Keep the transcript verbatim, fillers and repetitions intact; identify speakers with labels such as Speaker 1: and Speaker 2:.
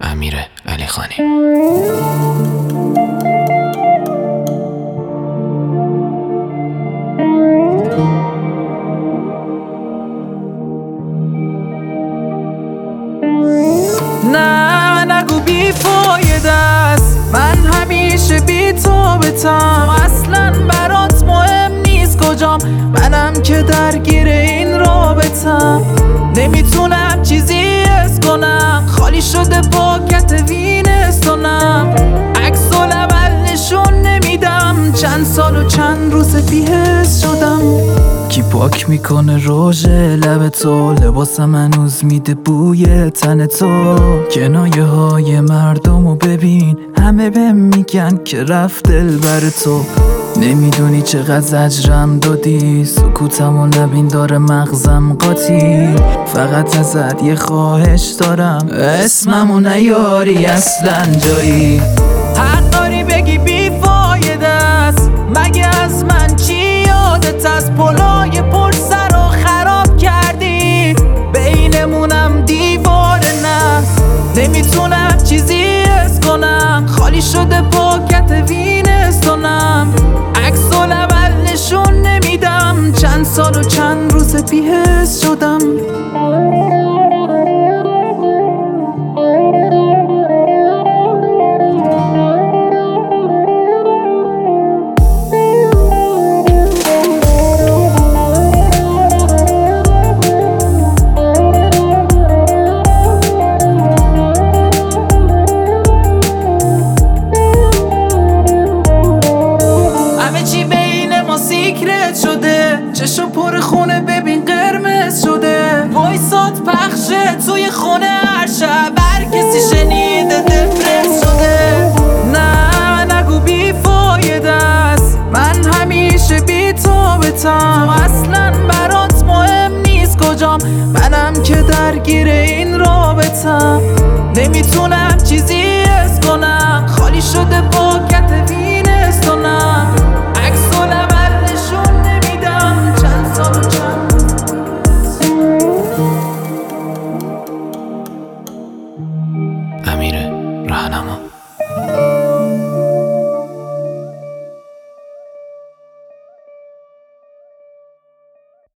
Speaker 1: امیر علیخانی.
Speaker 2: نه نگو بی فایده است، من همیشه بی تو بتم. اصلا برات مهم نیست کجام، منم که درگیر این رابطم. نمیتونم چیزی حس کنم، خالی شده پاکت وینستونم. عکس العمل نشون نمیدم، چند سال و چند روز بی‌حس شدم. کی پاک میکنه روژ لب تو، لباسم هنوز میده بوی تن تو. کنایه های مردمو ببین، همه بهم میگن که رفت دل بر تو. نمیدونی چقدر زجرم دادی، سکوتمو نبین داره مغزم قاطی. فقط ازت یه خواهش دارم، اسممو نیاری اصلا جایی. حق داری بگی بی فایده است، مگه از من چی یادت از؟ پلای پر سر و خراب کردی، بینمونم دیوار نه. نمیتونم چیزی حس کنم، خالی شده پاکت وینستونم. عکس العمل نشون نمیدم، چند سال و چند روز بی‌حس شدم. سیکرت شده، چشم پر خونه ببین قرمز شده. وایسات پخشه توی خونه هر شب، هر کسی شنیده دپرس شده. نه نگو بی فایده است، من همیشه بی تو بتم. اصلا برات مهم نیست کجام، منم که درگیر این رابطم. نمیتونم چیزی حس کنم، خالی شده پاکت وینستونم. عکس العمل نشون نمیدم، چند سال و چند
Speaker 1: امیر راهنما.